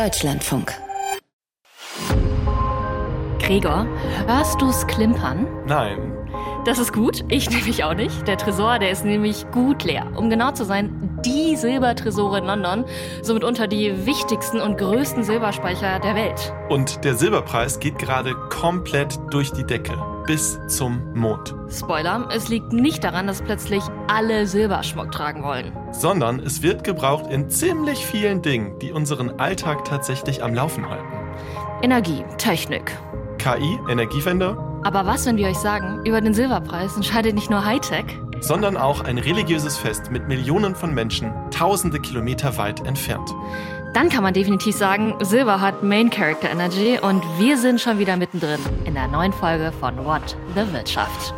Deutschlandfunk. Gregor, hörst du's klimpern? Nein. Das ist gut, ich nämlich auch nicht. Der Tresor, der ist nämlich gut leer. Um genau zu sein, die Silbertresore in London, somit unter die wichtigsten und größten Silberspeicher der Welt. Und der Silberpreis geht gerade komplett durch die Decke, bis zum Mond. Spoiler, es liegt nicht daran, dass plötzlich alle Silberschmuck tragen wollen. Sondern es wird gebraucht in ziemlich vielen Dingen, die unseren Alltag tatsächlich am Laufen halten. Energie, Technik. KI, Energiewende. Aber was, wenn wir euch sagen, über den Silberpreis entscheidet nicht nur Hightech, Sondern auch ein religiöses Fest mit Millionen von Menschen, tausende Kilometer weit entfernt. dann kann man definitiv sagen, Silber hat Main Character Energy und wir sind schon wieder mittendrin in der neuen Folge von What the Wirtschaft.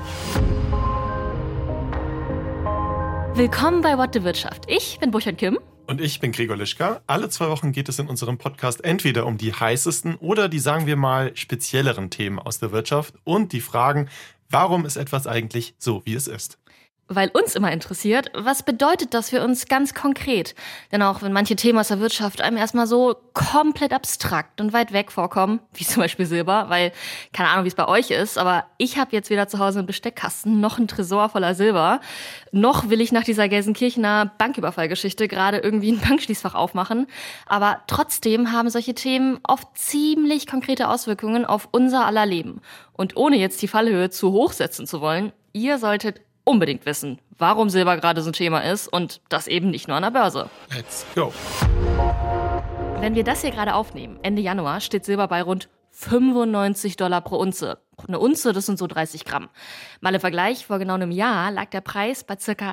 Willkommen bei What the Wirtschaft. Ich bin Burchard Kim. Und ich bin Gregor Lischka. Alle 2 Wochen geht es in unserem Podcast entweder um die heißesten oder die, sagen wir mal, spezielleren Themen aus der Wirtschaft und die Fragen, warum ist etwas eigentlich so, wie es ist? Weil uns immer interessiert, was bedeutet das für uns ganz konkret? Denn auch wenn manche Themen aus der Wirtschaft einem erstmal so komplett abstrakt und weit weg vorkommen, wie zum Beispiel Silber, weil, keine Ahnung, wie es bei euch ist, aber ich habe jetzt weder zu Hause einen Besteckkasten, noch einen Tresor voller Silber, noch will ich nach dieser Gelsenkirchener Banküberfallgeschichte gerade irgendwie ein Bankschließfach aufmachen. Aber trotzdem haben solche Themen oft ziemlich konkrete Auswirkungen auf unser aller Leben. Und ohne jetzt die Fallhöhe zu hoch setzen zu wollen, ihr solltet unbedingt wissen, warum Silber gerade so ein Thema ist und das eben nicht nur an der Börse. Let's go. Wenn wir das hier gerade aufnehmen, Ende Januar, steht Silber bei rund $95 pro Unze. Eine Unze, das sind so 30 Gramm. Mal im Vergleich, vor genau einem Jahr lag der Preis bei ca.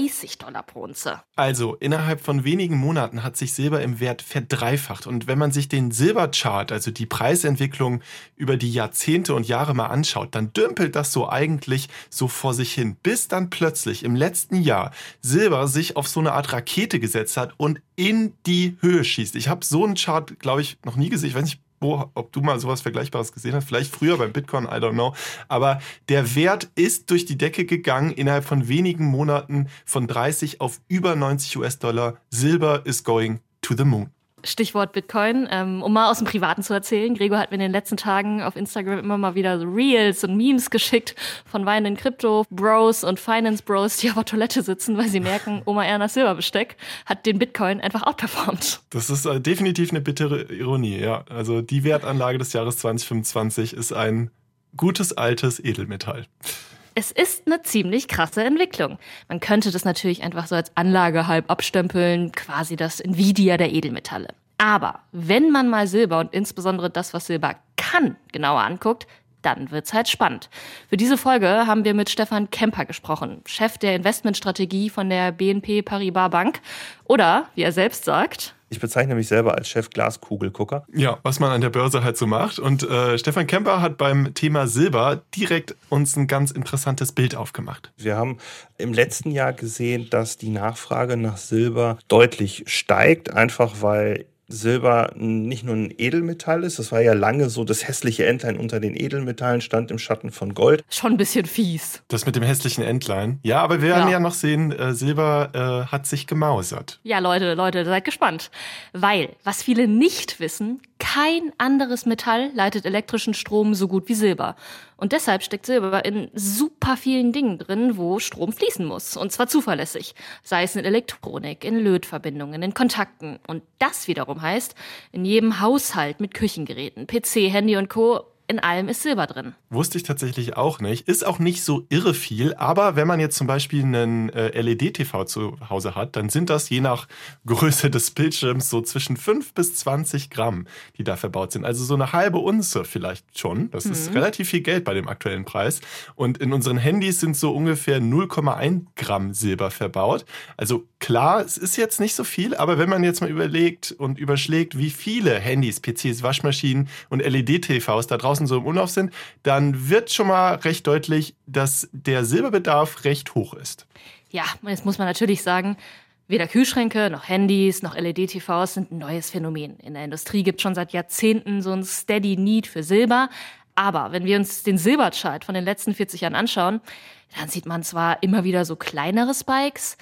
$30 pro Unze. Also, innerhalb von wenigen Monaten hat sich Silber im Wert verdreifacht. Und wenn man sich den Silberchart, also die Preisentwicklung über die Jahrzehnte und Jahre mal anschaut, dann dümpelt das so eigentlich so vor sich hin, bis dann plötzlich im letzten Jahr Silber sich auf so eine Art Rakete gesetzt hat und in die Höhe schießt. Ich habe so einen Chart, glaube ich, noch nie gesehen. Ich weiß nicht, ob du mal sowas Vergleichbares gesehen hast, vielleicht früher beim Bitcoin, I don't know. Aber der Wert ist durch die Decke gegangen, innerhalb von wenigen Monaten von 30 auf über 90 US-Dollar. Silber is going to the moon. Stichwort Bitcoin, um mal aus dem Privaten zu erzählen. Gregor hat mir in den letzten Tagen auf Instagram immer mal wieder so Reels und Memes geschickt von weinenden Crypto-Bros und Finance-Bros, die auf der Toilette sitzen, weil sie merken, Oma Ernas Silberbesteck hat den Bitcoin einfach outperformt. Das ist definitiv eine bittere Ironie, ja. Also die Wertanlage des Jahres 2025 ist ein gutes altes Edelmetall. Es ist eine ziemlich krasse Entwicklung. Man könnte das natürlich einfach so als Anlagehype abstempeln, quasi das Nvidia der Edelmetalle. Aber wenn man mal Silber und insbesondere das, was Silber kann, genauer anguckt, dann wird's halt spannend. Für diese Folge haben wir mit Stefan Kemper gesprochen, Chef der Investmentstrategie von der BNP Paribas Bank. Oder, wie er selbst sagt: Ich bezeichne mich selber als Chef Glaskugelgucker. Ja, was man an der Börse halt so macht. Und Stefan Kemper hat beim Thema Silber direkt uns ein ganz interessantes Bild aufgemacht. Wir haben im letzten Jahr gesehen, dass die Nachfrage nach Silber deutlich steigt, einfach weil Silber nicht nur ein Edelmetall ist. Das war ja lange so, das hässliche Entlein unter den Edelmetallen stand im Schatten von Gold. Schon ein bisschen fies. Das mit dem hässlichen Entlein. Ja, aber wir werden ja noch sehen, Silber hat sich gemausert. Ja, Leute, seid gespannt. Weil, was viele nicht wissen, kein anderes Metall leitet elektrischen Strom so gut wie Silber. Und deshalb steckt Silber in super vielen Dingen drin, wo Strom fließen muss. Und zwar zuverlässig. Sei es in Elektronik, in Lötverbindungen, in Kontakten. Und das wiederum heißt, in jedem Haushalt mit Küchengeräten, PC, Handy und Co., in allem ist Silber drin. Wusste ich tatsächlich auch nicht. Ist auch nicht so irre viel. Aber wenn man jetzt zum Beispiel einen LED-TV zu Hause hat, dann sind das je nach Größe des Bildschirms so zwischen 5 bis 20 Gramm, die da verbaut sind. Also so eine halbe Unze vielleicht schon. Das ist relativ viel Geld bei dem aktuellen Preis. Und in unseren Handys sind so ungefähr 0,1 Gramm Silber verbaut. Also klar, es ist jetzt nicht so viel. Aber wenn man jetzt mal überlegt und überschlägt, wie viele Handys, PCs, Waschmaschinen und LED-TVs da draußen so im Umlauf sind, dann wird schon mal recht deutlich, dass der Silberbedarf recht hoch ist. Ja, jetzt muss man natürlich sagen, weder Kühlschränke noch Handys noch LED-TVs sind ein neues Phänomen. In der Industrie gibt es schon seit Jahrzehnten so ein Steady Need für Silber. Aber wenn wir uns den Silberchart von den letzten 40 Jahren anschauen, dann sieht man zwar immer wieder so kleinere Spikes,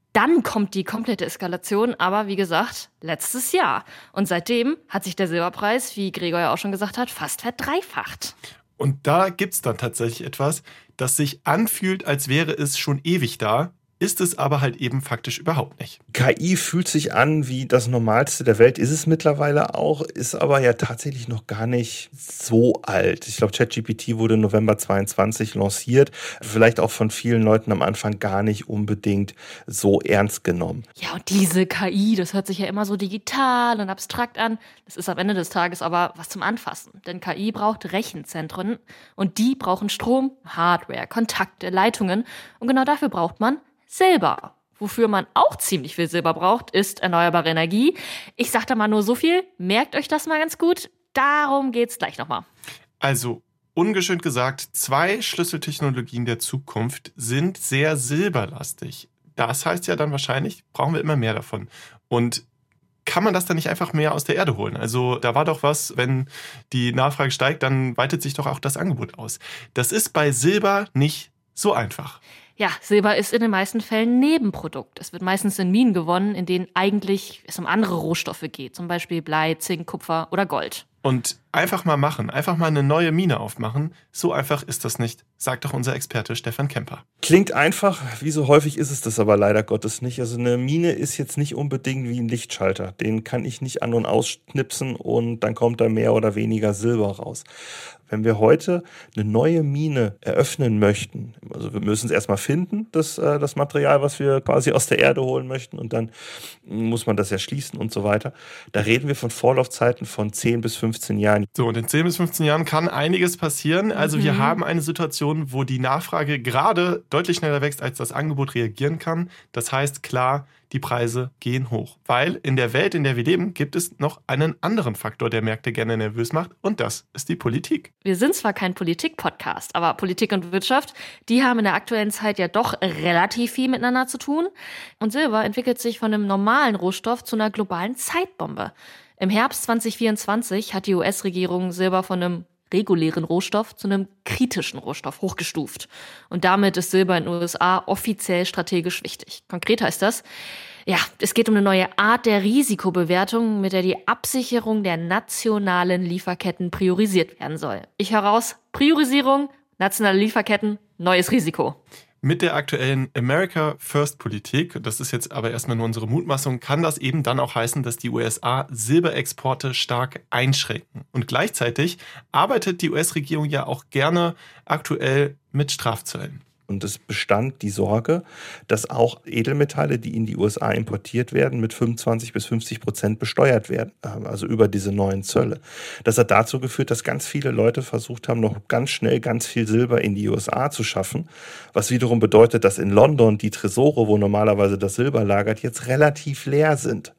Dann kommt die komplette Eskalation, aber wie gesagt, letztes Jahr. Und seitdem hat sich der Silberpreis, wie Gregor ja auch schon gesagt hat, fast verdreifacht. Und da gibt's dann tatsächlich etwas, das sich anfühlt, als wäre es schon ewig da, ist es aber halt eben faktisch überhaupt nicht. KI fühlt sich an wie das Normalste der Welt, ist es mittlerweile auch, ist aber ja tatsächlich noch gar nicht so alt. Ich glaube, ChatGPT wurde November 22 lanciert, vielleicht auch von vielen Leuten am Anfang gar nicht unbedingt so ernst genommen. Ja, und diese KI, das hört sich ja immer so digital und abstrakt an. Das ist am Ende des Tages aber was zum Anfassen. Denn KI braucht Rechenzentren und die brauchen Strom, Hardware, Kontakte, Leitungen. Und genau dafür braucht man Silber. Wofür man auch ziemlich viel Silber braucht, ist erneuerbare Energie. Ich sag da mal nur so viel, merkt euch das mal ganz gut. Darum geht's gleich nochmal. Also, ungeschönt gesagt, 2 Schlüsseltechnologien der Zukunft sind sehr silberlastig. Das heißt ja dann wahrscheinlich, brauchen wir immer mehr davon. Und kann man das dann nicht einfach mehr aus der Erde holen? Also da war doch was, wenn die Nachfrage steigt, dann weitet sich doch auch das Angebot aus. Das ist bei Silber nicht so einfach. Ja, Silber ist in den meisten Fällen Nebenprodukt. Es wird meistens in Minen gewonnen, in denen eigentlich es um andere Rohstoffe geht. Zum Beispiel Blei, Zink, Kupfer oder Gold. Und einfach mal machen, einfach mal eine neue Mine aufmachen, so einfach ist das nicht, sagt doch unser Experte Stefan Kemper. Klingt einfach, wie so häufig ist es das aber leider Gottes nicht. Also eine Mine ist jetzt nicht unbedingt wie ein Lichtschalter. Den kann ich nicht an- und ausknipsen und dann kommt da mehr oder weniger Silber raus. Wenn wir heute eine neue Mine eröffnen möchten, also wir müssen es erstmal finden, das Material, was wir quasi aus der Erde holen möchten, und dann muss man das erschließen und so weiter. Da reden wir von Vorlaufzeiten von 10 bis 15 Jahren. So, und in 10 bis 15 Jahren kann einiges passieren. Also wir haben eine Situation, wo die Nachfrage gerade deutlich schneller wächst, als das Angebot reagieren kann. Das heißt, klar, die Preise gehen hoch. Weil in der Welt, in der wir leben, gibt es noch einen anderen Faktor, der Märkte gerne nervös macht. Und das ist die Politik. Wir sind zwar kein Politik-Podcast, aber Politik und Wirtschaft, die haben in der aktuellen Zeit ja doch relativ viel miteinander zu tun. Und Silber entwickelt sich von einem normalen Rohstoff zu einer globalen Zeitbombe. Im Herbst 2024 hat die US-Regierung Silber von einem regulären Rohstoff zu einem kritischen Rohstoff hochgestuft. Und damit ist Silber in den USA offiziell strategisch wichtig. Konkret heißt das, ja, es geht um eine neue Art der Risikobewertung, mit der die Absicherung der nationalen Lieferketten priorisiert werden soll. Ich höre raus, Priorisierung, nationale Lieferketten, neues Risiko. Mit der aktuellen America First Politik, das ist jetzt aber erstmal nur unsere Mutmaßung, kann das eben dann auch heißen, dass die USA Silberexporte stark einschränken. Und gleichzeitig arbeitet die US-Regierung ja auch gerne aktuell mit Strafzöllen. Und es bestand die Sorge, dass auch Edelmetalle, die in die USA importiert werden, mit 25 bis 50% besteuert werden, also über diese neuen Zölle. Das hat dazu geführt, dass ganz viele Leute versucht haben, noch ganz schnell ganz viel Silber in die USA zu schaffen, was wiederum bedeutet, dass in London die Tresore, wo normalerweise das Silber lagert, jetzt relativ leer sind.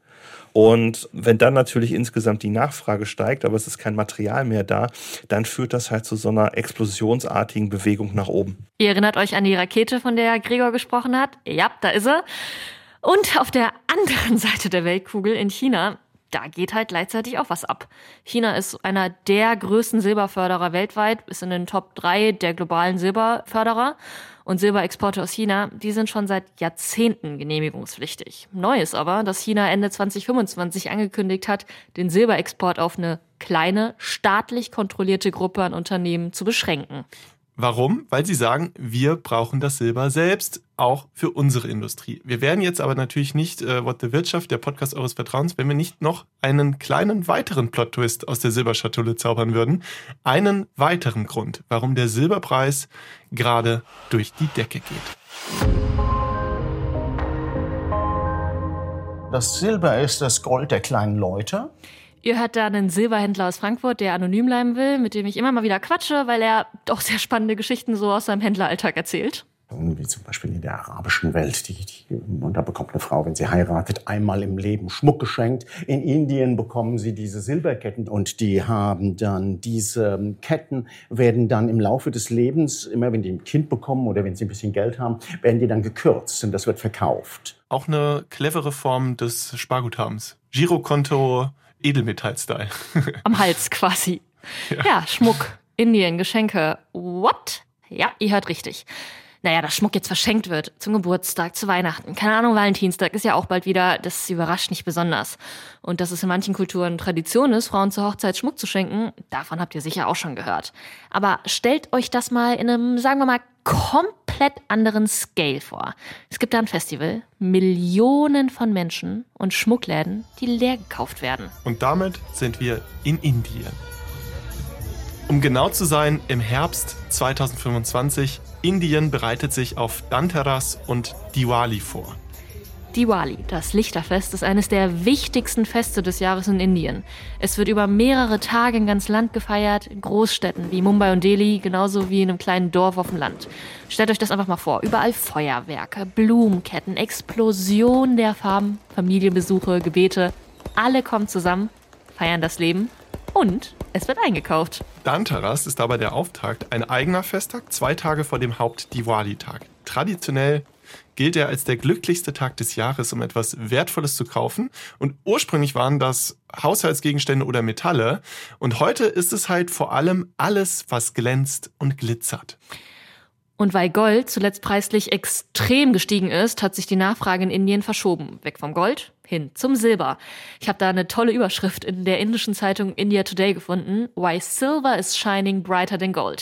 Und wenn dann natürlich insgesamt die Nachfrage steigt, aber es ist kein Material mehr da, dann führt das halt zu so einer explosionsartigen Bewegung nach oben. Ihr erinnert euch an die Rakete, von der Gregor gesprochen hat? Ja, da ist er. Und auf der anderen Seite der Weltkugel in China, da geht halt gleichzeitig auch was ab. China ist einer der größten Silberförderer weltweit, ist in den Top 3 der globalen Silberförderer. Und Silberexporte aus China, die sind schon seit Jahrzehnten genehmigungspflichtig. Neu ist aber, dass China Ende 2025 angekündigt hat, den Silberexport auf eine kleine, staatlich kontrollierte Gruppe an Unternehmen zu beschränken. Warum? Weil sie sagen, wir brauchen das Silber selbst, auch für unsere Industrie. Wir wären jetzt aber natürlich nicht What the Wirtschaft, der Podcast eures Vertrauens, wenn wir nicht noch einen kleinen weiteren Plot-Twist aus der Silberschatulle zaubern würden. Einen weiteren Grund, warum der Silberpreis gerade durch die Decke geht. Das Silber ist das Gold der kleinen Leute. Ihr hört da einen Silberhändler aus Frankfurt, der anonym bleiben will, mit dem ich immer mal wieder quatsche, weil er doch sehr spannende Geschichten so aus seinem Händleralltag erzählt. Wie zum Beispiel in der arabischen Welt. Und da bekommt eine Frau, wenn sie heiratet, einmal im Leben Schmuck geschenkt. In Indien bekommen sie diese Silberketten und die haben dann diese Ketten, werden dann im Laufe des Lebens, immer wenn die ein Kind bekommen oder wenn sie ein bisschen Geld haben, werden die dann gekürzt und das wird verkauft. Auch eine clevere Form des Sparguthabens. Girokonto, Edelmetall-Style. Am Hals quasi. Ja, Schmuck, Indien, Geschenke. What? Ja, ihr hört richtig. Naja, dass Schmuck jetzt verschenkt wird, zum Geburtstag, zu Weihnachten, keine Ahnung, Valentinstag ist ja auch bald wieder, das überrascht nicht besonders. Und dass es in manchen Kulturen Tradition ist, Frauen zur Hochzeit Schmuck zu schenken, davon habt ihr sicher auch schon gehört. Aber stellt euch das mal in einem, sagen wir mal, komplett anderen Scale vor. Es gibt da ein Festival, Millionen von Menschen und Schmuckläden, die leer gekauft werden. Und damit sind wir in Indien. Um genau zu sein, im Herbst 2025, Indien bereitet sich auf Dhanteras und Diwali vor. Diwali, das Lichterfest, ist eines der wichtigsten Feste des Jahres in Indien. Es wird über mehrere Tage in ganz Land gefeiert, in Großstädten wie Mumbai und Delhi, genauso wie in einem kleinen Dorf auf dem Land. Stellt euch das einfach mal vor, überall Feuerwerke, Blumenketten, Explosion der Farben, Familienbesuche, Gebete. Alle kommen zusammen, feiern das Leben und es wird eingekauft. Dhanteras ist dabei der Auftakt, ein eigener Festtag, 2 Tage vor dem Haupt-Diwali-Tag. Traditionell gilt er als der glücklichste Tag des Jahres, um etwas Wertvolles zu kaufen. Und ursprünglich waren das Haushaltsgegenstände oder Metalle. Und heute ist es halt vor allem alles, was glänzt und glitzert. Und weil Gold zuletzt preislich extrem gestiegen ist, hat sich die Nachfrage in Indien verschoben. Weg vom Gold hin zum Silber. Ich habe da eine tolle Überschrift in der indischen Zeitung India Today gefunden. Why Silver is shining brighter than gold.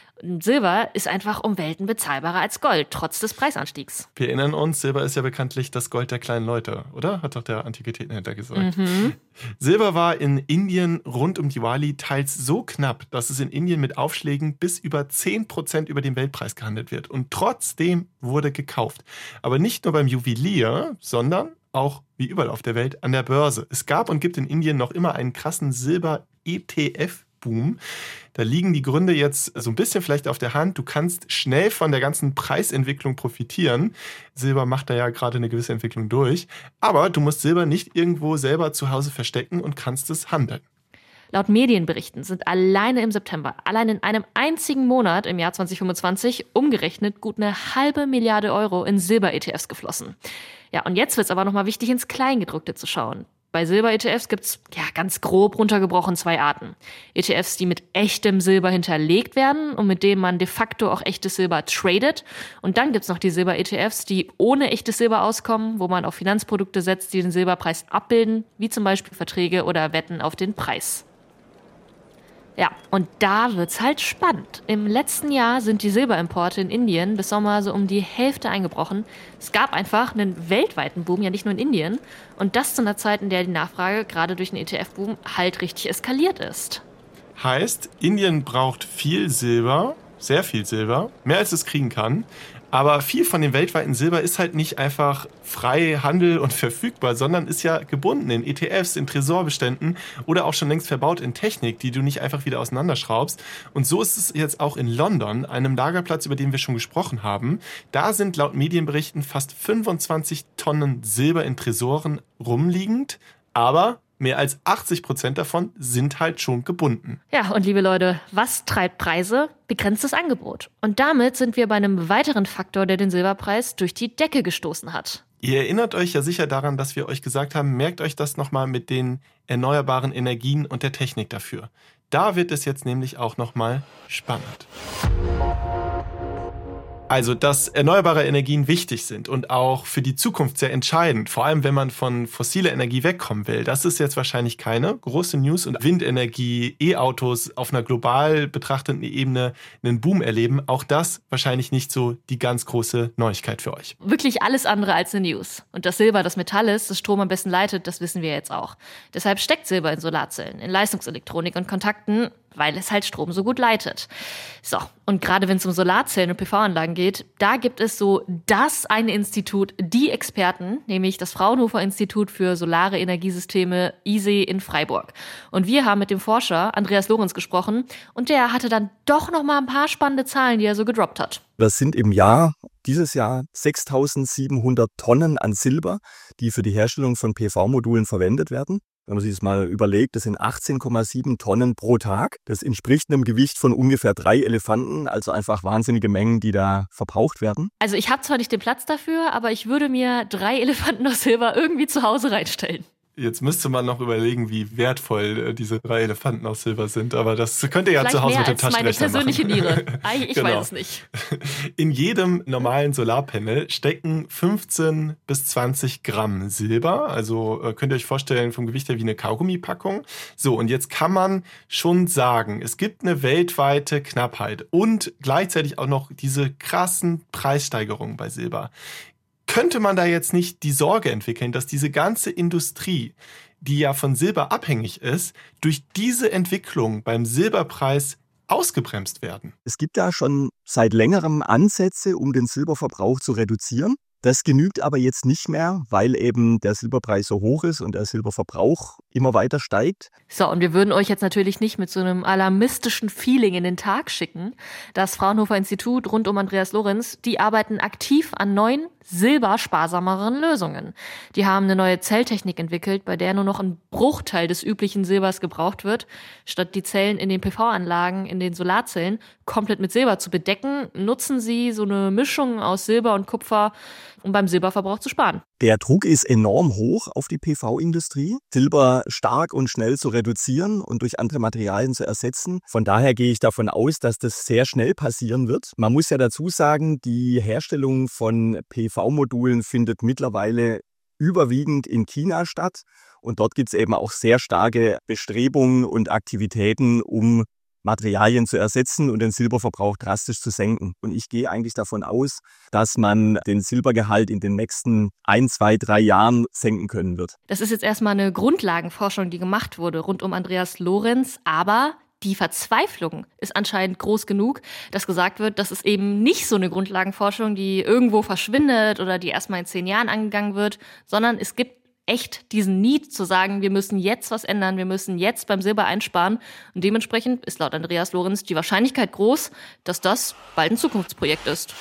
Silber ist einfach um Welten bezahlbarer als Gold, trotz des Preisanstiegs. Wir erinnern uns, Silber ist ja bekanntlich das Gold der kleinen Leute, oder? Hat doch der Antiquitätenhändler gesagt. Silber war in Indien rund um Diwali teils so knapp, dass es in Indien mit Aufschlägen bis über 10% über dem Weltpreis gehandelt wird. Und trotzdem wurde gekauft. Aber nicht nur beim Juwelier, sondern auch, wie überall auf der Welt, an der Börse. Es gab und gibt in Indien noch immer einen krassen Silber-ETF-Boom. Da liegen die Gründe jetzt so ein bisschen vielleicht auf der Hand. Du kannst schnell von der ganzen Preisentwicklung profitieren. Silber macht da ja gerade eine gewisse Entwicklung durch. Aber du musst Silber nicht irgendwo selber zu Hause verstecken und kannst es handeln. Laut Medienberichten sind alleine im September, allein in einem einzigen Monat im Jahr 2025, umgerechnet gut 1,5 Milliarde Euro in Silber-ETFs geflossen. Ja, und jetzt wird es aber nochmal wichtig, ins Kleingedruckte zu schauen. Bei Silber-ETFs gibt's ganz grob runtergebrochen 2 Arten. ETFs, die mit echtem Silber hinterlegt werden und mit denen man de facto auch echtes Silber tradet. Und dann gibt's noch die Silber-ETFs, die ohne echtes Silber auskommen, wo man auf Finanzprodukte setzt, die den Silberpreis abbilden, wie zum Beispiel Verträge oder Wetten auf den Preis. Ja, und da wird's halt spannend. Im letzten Jahr sind die Silberimporte in Indien bis Sommer so um die Hälfte eingebrochen. Es gab einfach einen weltweiten Boom, ja nicht nur in Indien. Und das zu einer Zeit, in der die Nachfrage gerade durch den ETF-Boom halt richtig eskaliert ist. Heißt, Indien braucht viel Silber, sehr viel Silber, mehr als es kriegen kann. Aber viel von dem weltweiten Silber ist halt nicht einfach frei Handel und verfügbar, sondern ist ja gebunden in ETFs, in Tresorbeständen oder auch schon längst verbaut in Technik, die du nicht einfach wieder auseinanderschraubst. Und so ist es jetzt auch in London, einem Lagerplatz, über den wir schon gesprochen haben. Da sind laut Medienberichten fast 25 Tonnen Silber in Tresoren rumliegend, aber mehr als 80% davon sind halt schon gebunden. Ja, und liebe Leute, was treibt Preise? Begrenztes Angebot. Und damit sind wir bei einem weiteren Faktor, der den Silberpreis durch die Decke gestoßen hat. Ihr erinnert euch ja sicher daran, dass wir euch gesagt haben, merkt euch das nochmal mit den erneuerbaren Energien und der Technik dafür. Da wird es jetzt nämlich auch nochmal spannend. Also, dass erneuerbare Energien wichtig sind und auch für die Zukunft sehr entscheidend, vor allem wenn man von fossiler Energie wegkommen will, das ist jetzt wahrscheinlich keine große News. Und Windenergie, E-Autos auf einer global betrachteten Ebene einen Boom erleben, auch das wahrscheinlich nicht so die ganz große Neuigkeit für euch. Wirklich alles andere als eine News. Und dass Silber das Metall ist, das Strom am besten leitet, das wissen wir jetzt auch. Deshalb steckt Silber in Solarzellen, in Leistungselektronik und Kontakten, weil es halt Strom so gut leitet. So, und gerade wenn es um Solarzellen und PV-Anlagen geht, da gibt es so das eine Institut, die Experten, nämlich das Fraunhofer-Institut für Solare Energiesysteme, ISE in Freiburg. Und wir haben mit dem Forscher Andreas Lorenz gesprochen und der hatte dann doch noch mal ein paar spannende Zahlen, die er so gedroppt hat. Das sind dieses Jahr 6.700 Tonnen an Silber, die für die Herstellung von PV-Modulen verwendet werden. Wenn man sich das mal überlegt, das sind 18,7 Tonnen pro Tag. Das entspricht einem Gewicht von ungefähr 3 Elefanten, also einfach wahnsinnige Mengen, die da verbraucht werden. Also ich habe zwar nicht den Platz dafür, aber ich würde mir 3 Elefanten aus Silber irgendwie zu Hause reinstellen. Jetzt müsste man noch überlegen, wie wertvoll diese 3 Elefanten aus Silber sind. Aber das könnt ihr ja vielleicht zu Hause mehr mit dem als meine Taschenrechner persönliche machen. Niere. Ich Genau. weiß es nicht. In jedem normalen Solarpanel stecken 15 bis 20 Gramm Silber. Also könnt ihr euch vorstellen, vom Gewicht her wie eine Kaugummipackung. So, und jetzt kann man schon sagen, es gibt eine weltweite Knappheit und gleichzeitig auch noch diese krassen Preissteigerungen bei Silber. Könnte man da jetzt nicht die Sorge entwickeln, dass diese ganze Industrie, die ja von Silber abhängig ist, durch diese Entwicklung beim Silberpreis ausgebremst werden? Es gibt da schon seit längerem Ansätze, um den Silberverbrauch zu reduzieren. Das genügt aber jetzt nicht mehr, weil eben der Silberpreis so hoch ist und der Silberverbrauch immer weiter steigt. So, und wir würden euch jetzt natürlich nicht mit so einem alarmistischen Feeling in den Tag schicken. Das Fraunhofer Institut rund um Andreas Lorenz, die arbeiten aktiv an neuen, silbersparsameren Lösungen. Die haben eine neue Zelltechnik entwickelt, bei der nur noch ein Bruchteil des üblichen Silbers gebraucht wird. Statt die Zellen in den PV-Anlagen, in den Solarzellen, komplett mit Silber zu bedecken, nutzen sie so eine Mischung aus Silber und Kupfer, um beim Silberverbrauch zu sparen. Der Druck ist enorm hoch auf die PV-Industrie, Silber stark und schnell zu reduzieren und durch andere Materialien zu ersetzen. Von daher gehe ich davon aus, dass das sehr schnell passieren wird. Man muss ja dazu sagen, die Herstellung von PV-Modulen findet mittlerweile überwiegend in China statt. Und dort gibt es eben auch sehr starke Bestrebungen und Aktivitäten, um Materialien zu ersetzen und den Silberverbrauch drastisch zu senken. Und ich gehe eigentlich davon aus, dass man den Silbergehalt in den nächsten 1, 2, 3 Jahren senken können wird. Das ist jetzt erstmal eine Grundlagenforschung, die gemacht wurde rund um Andreas Lorenz, aber die Verzweiflung ist anscheinend groß genug, dass gesagt wird, das ist eben nicht so eine Grundlagenforschung, die irgendwo verschwindet oder die erstmal in 10 Jahren angegangen wird, sondern es gibt echt diesen Need zu sagen, wir müssen jetzt was ändern, wir müssen jetzt beim Silber einsparen. Und dementsprechend ist laut Andreas Lorenz die Wahrscheinlichkeit groß, dass das bald ein Zukunftsprojekt ist.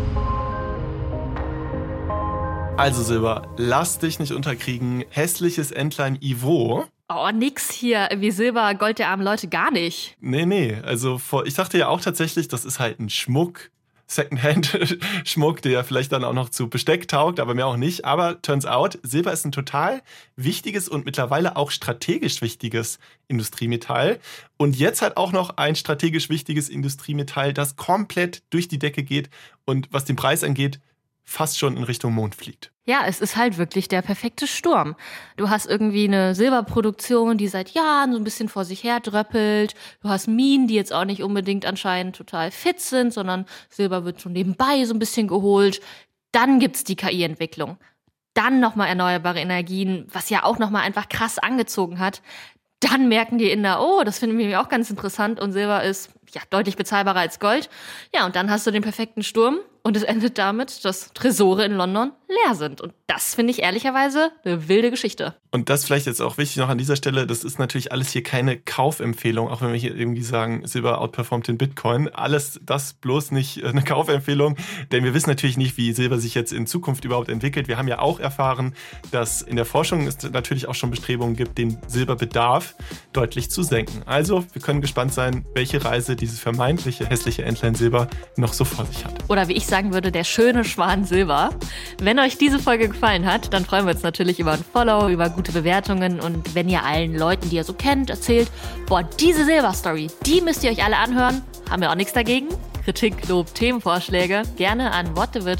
Also Silber, lass dich nicht unterkriegen. Hässliches Entlein Ivo. Oh, nix hier, wie Silber, Gold der armen Leute, gar nicht. Nee, also ich dachte ja auch tatsächlich, das ist halt ein Schmuck. Secondhand-Schmuck, der ja vielleicht dann auch noch zu Besteck taugt, aber mehr auch nicht. Aber turns out, Silber ist ein total wichtiges und mittlerweile auch strategisch wichtiges Industriemetall. Und jetzt halt auch noch ein strategisch wichtiges Industriemetall, das komplett durch die Decke geht und was den Preis angeht, fast schon in Richtung Mond fliegt. Ja, es ist halt wirklich der perfekte Sturm. Du hast irgendwie eine Silberproduktion, die seit Jahren so ein bisschen vor sich her dröppelt. Du hast Minen, die jetzt auch nicht unbedingt anscheinend total fit sind, sondern Silber wird schon nebenbei so ein bisschen geholt. Dann gibt's die KI-Entwicklung. Dann nochmal erneuerbare Energien, was ja auch nochmal einfach krass angezogen hat. Dann merken die Inder, oh, das finden wir auch ganz interessant und Silber ist ja deutlich bezahlbarer als Gold. Ja, und dann hast du den perfekten Sturm und es endet damit, dass Tresore in London leer sind. Und das finde ich ehrlicherweise eine wilde Geschichte. Und das vielleicht jetzt auch wichtig noch an dieser Stelle, das ist natürlich alles hier keine Kaufempfehlung, auch wenn wir hier irgendwie sagen, Silber outperformt den Bitcoin. Alles das bloß nicht eine Kaufempfehlung, denn wir wissen natürlich nicht, wie Silber sich jetzt in Zukunft überhaupt entwickelt. Wir haben ja auch erfahren, dass in der Forschung es natürlich auch schon Bestrebungen gibt, den Silberbedarf deutlich zu senken. Also wir können gespannt sein, welche Reise dieses vermeintliche hässliche Entlein Silber noch so vor sich hat. Oder wie ich sagen würde, der schöne Schwan Silber. Wenn euch diese Folge gefallen hat, dann freuen wir uns natürlich über ein Follow, über gute Bewertungen und wenn ihr allen Leuten, die ihr so kennt, erzählt, boah, diese Silber-Story, die müsst ihr euch alle anhören, haben wir auch nichts dagegen. Kritik, Lob, Themenvorschläge gerne an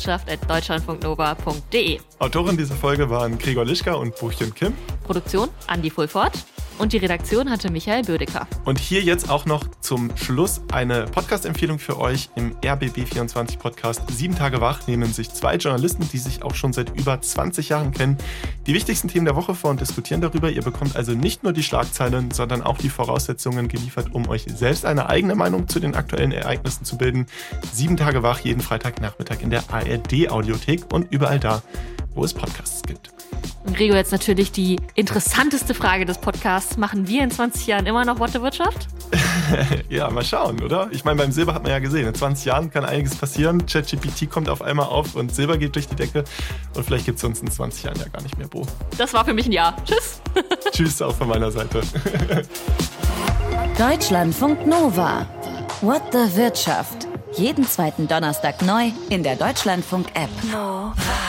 wortewirtschaft@deutschlandfunknova.de. Autoren dieser Folge waren Gregor Lischka und Buchchen Kim. Produktion Andi Fulford. Und die Redaktion hatte Michael Bödecker. Und hier jetzt auch noch zum Schluss eine Podcast-Empfehlung für euch im RBB24-Podcast 7 Tage wach nehmen sich 2 Journalisten, die sich auch schon seit über 20 Jahren kennen, die wichtigsten Themen der Woche vor und diskutieren darüber. Ihr bekommt also nicht nur die Schlagzeilen, sondern auch die Voraussetzungen geliefert, um euch selbst eine eigene Meinung zu den aktuellen Ereignissen zu bilden. 7 Tage wach, jeden Freitagnachmittag in der ARD-Audiothek und überall da, wo es Podcasts gibt. Und Gregor, jetzt natürlich die interessanteste Frage des Podcasts. Machen wir in 20 Jahren immer noch Wortewirtschaft? Ja, mal schauen, oder? Ich meine, beim Silber hat man ja gesehen, in 20 Jahren kann einiges passieren. ChatGPT kommt auf einmal auf und Silber geht durch die Decke. Und vielleicht gibt es uns in 20 Jahren ja gar nicht mehr, Bo. Das war für mich ein Ja. Tschüss. Tschüss auch von meiner Seite. Deutschlandfunk Nova. What the Wirtschaft. Jeden zweiten Donnerstag neu in der Deutschlandfunk-App. Nova.